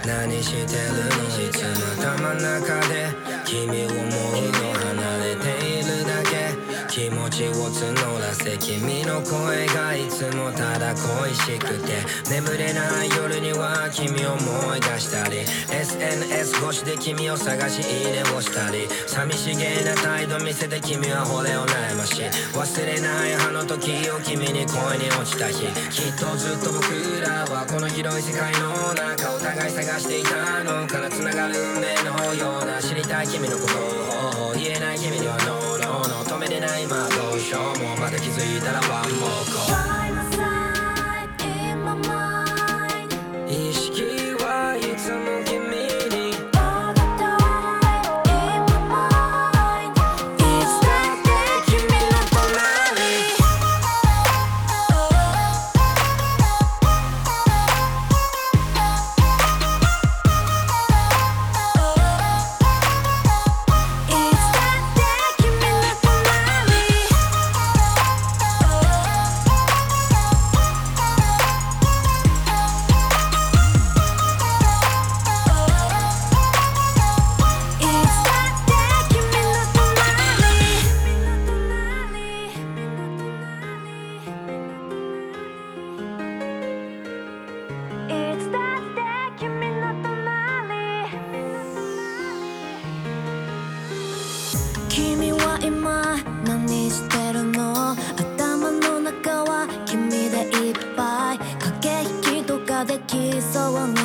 何してるのいつも頭の中で君を思うの離れているだけ気持ちを募らせ君の声がいつもただ恋しくて眠れない夜には君を思い出したり SNS 越しで君を探しいいねをしたり寂しげな態度見せて君は惚れを悩まし忘れないあの時を君に恋に落ちた日きっとずっと僕らはこの広い世界の中お互い探していたのかな繋がる運命のような知りたい君のことを言えない君には No No No 止めれない今どうしようもまだ気づいたら One more call By my side in my mind 意識はいつも君に All the time in my mind いつだって君の隣君は今何してるの頭の中は君でいっぱい駆け引きとかできそうな